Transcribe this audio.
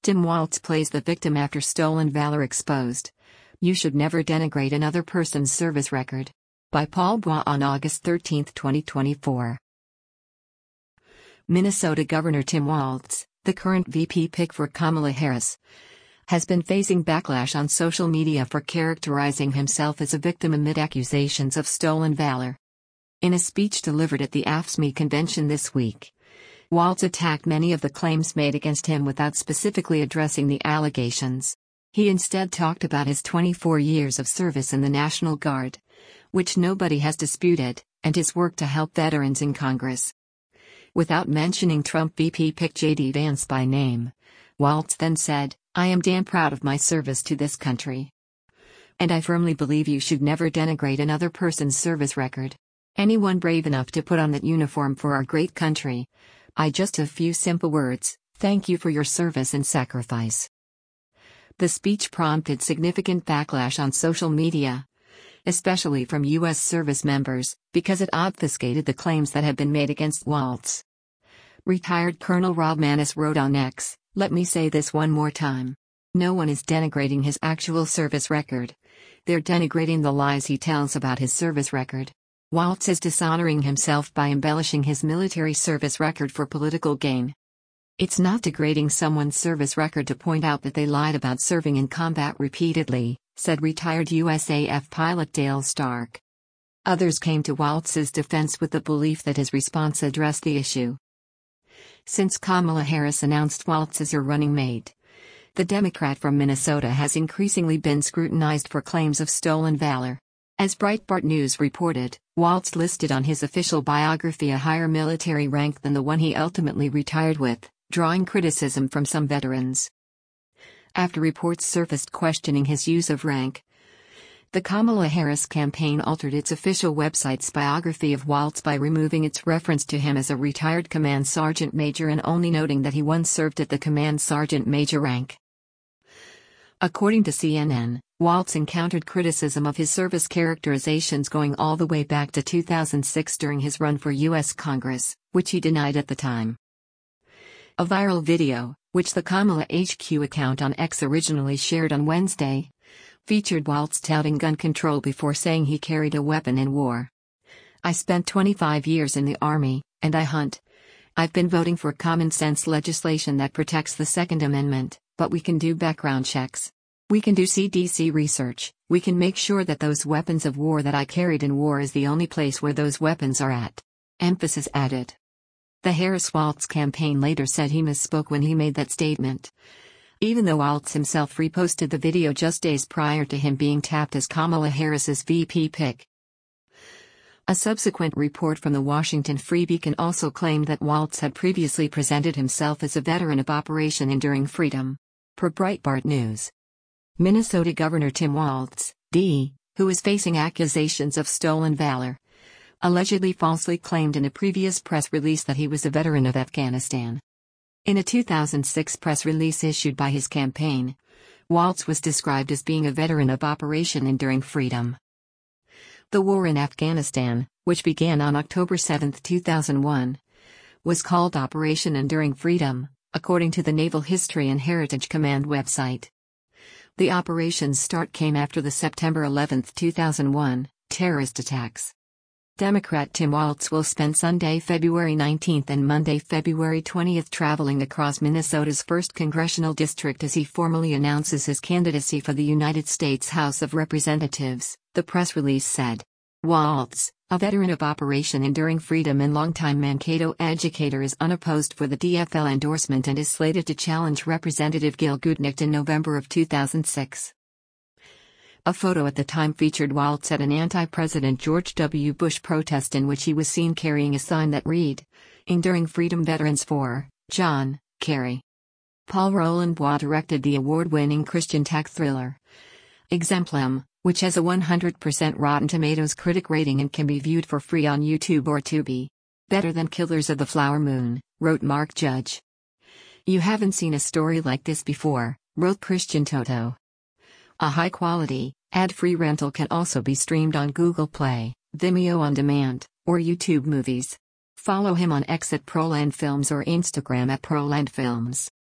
Tim Waltz plays the victim after stolen valor exposed. You should never denigrate another person's service record. By Paul Bois on August 13, 2024. Minnesota Governor Tim Waltz, the current VP pick for Kamala Harris, has been facing backlash on social media for characterizing himself as a victim amid accusations of stolen valor. In a speech delivered at the AFSCME convention this week, Waltz attacked many of the claims made against him without specifically addressing the allegations. He instead talked about his 24 years of service in the National Guard, which nobody has disputed, and his work to help veterans in Congress. Without mentioning Trump VP pick J.D. Vance by name, Waltz then said, "I am damn proud of my service to this country. And I firmly believe you should never denigrate another person's service record. Anyone brave enough to put on that uniform for our great country. I just have a few simple words: thank you for your service and sacrifice." The speech prompted significant backlash on social media, especially from U.S. service members, because it obfuscated the claims that had been made against Waltz. Retired Colonel Rob Maness wrote on X, "Let me say this one more time. No one is denigrating his actual service record. They're denigrating the lies he tells about his service record. Waltz is dishonoring himself by embellishing his military service record for political gain. It's not degrading someone's service record to point out that they lied about serving in combat repeatedly," said retired USAF pilot Dale Stark. Others came to Waltz's defense with the belief that his response addressed the issue. Since Kamala Harris announced Waltz as her running mate, the Democrat from Minnesota has increasingly been scrutinized for claims of stolen valor. As Breitbart News reported, Waltz listed on his official biography a higher military rank than the one he ultimately retired with, drawing criticism from some veterans. After reports surfaced questioning his use of rank, the Kamala Harris campaign altered its official website's biography of Waltz by removing its reference to him as a retired command sergeant major and only noting that he once served at the command sergeant major rank. According to CNN, Waltz encountered criticism of his service characterizations going all the way back to 2006 during his run for U.S. Congress, which he denied at the time. A viral video, which the Kamala HQ account on X originally shared on Wednesday, featured Waltz touting gun control before saying he carried a weapon in war. "I spent 25 years in the Army, and I hunt. I've been voting for common-sense legislation that protects the Second Amendment, but we can do background checks. We can do CDC research, we can make sure that those weapons of war that I carried in war is the only place where those weapons are at." Emphasis added. The Harris-Waltz campaign later said he misspoke when he made that statement, even though Waltz himself reposted the video just days prior to him being tapped as Kamala Harris's VP pick. A subsequent report from the Washington Free Beacon also claimed that Waltz had previously presented himself as a veteran of Operation Enduring Freedom. Per Breitbart News, Minnesota Governor Tim Waltz, D., who is facing accusations of stolen valor, allegedly falsely claimed in a previous press release that he was a veteran of Afghanistan. In a 2006 press release issued by his campaign, Waltz was described as being a veteran of Operation Enduring Freedom. The war in Afghanistan, which began on October 7, 2001, was called Operation Enduring Freedom, according to the Naval History and Heritage Command website. The operation's start came after the September 11, 2001, terrorist attacks. Democrat Tim Waltz will spend Sunday, February 19 and Monday, February 20 traveling across Minnesota's 1st Congressional District as he formally announces his candidacy for the United States House of Representatives, the press release said. Waltz, a veteran of Operation Enduring Freedom and longtime Mankato educator, is unopposed for the DFL endorsement and is slated to challenge Representative Gil Goodknecht in November of 2006. A photo at the time featured Waltz at an anti-President George W. Bush protest in which he was seen carrying a sign that read, "Enduring Freedom Veterans for John Kerry." Paul Roland Bois directed the award-winning Christian tech thriller Exemplum, which has a 100% Rotten Tomatoes critic rating and can be viewed for free on YouTube or Tubi. "Better than Killers of the Flower Moon," wrote Mark Judge. "You haven't seen a story like this before," wrote Christian Toto. A high-quality, ad-free rental can also be streamed on Google Play, Vimeo On Demand, or YouTube Movies. Follow him on X at Proland Films or Instagram at Proland Films.